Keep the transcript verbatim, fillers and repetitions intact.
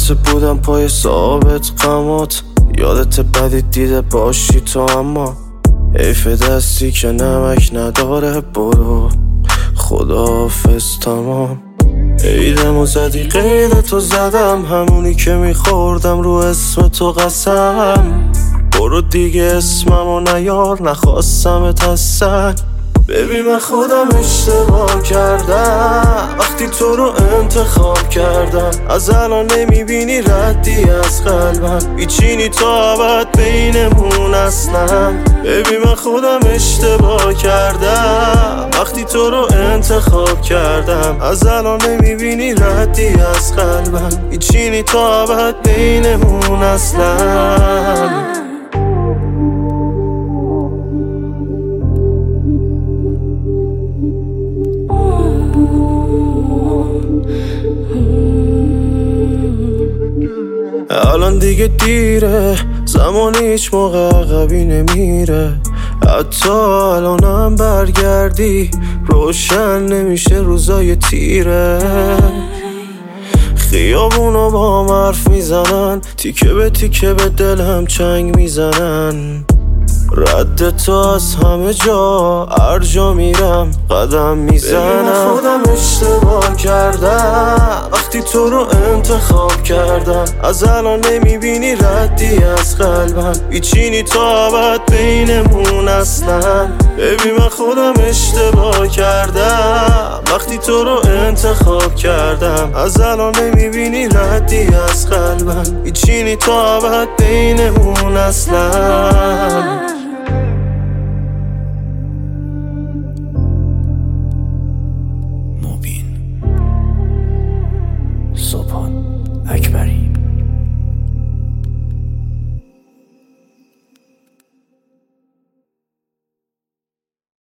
بچه بودم پای ثابت قمات، یادت بدی دیده باشی تو، اما حیف دستی که نمک نداره. برو خداحافظ تمام. عیدمو زدی قیدتو زدم، همونی که میخوردم رو اسم تو قسم. برو دیگه اسممو نیار، نخواستمت اصلا. ببین من خودم اشتباه کردم وقتی تو رو انتخاب کردم. از الان نمیبینی ردی از قلبم، بیچینی تا ابد بینمون اصلا. ببین من خودم اشتباه کردم وقتی تو رو انتخاب کردم. از الان نمیبینی ردی از قلبم، بیچینی تا ابد بینمون اصلا. الان دیگه دیره، زمان هیچ موقع عقبی نمیره. حتی الانم برگردی روشن نمیشه روزای تیره. خیابونو با هم حرف میزنن، تیکه به تیکه به دلم چنگ میزنن. رد تو از همه جا، هر جا میرم قدم میزنم. خودم اشتباه کردم وقتی تو رو انتخاب کردم. از الان نمیبینی ردی از قلبم، بیچینی تا ابد بینمون اصلا. ببین من خودم اشتباه کردم وقتی تو رو انتخاب کردم. از الان نمیبینی ردی از قلبم، بیچینی تا ابد بینمون اصلا.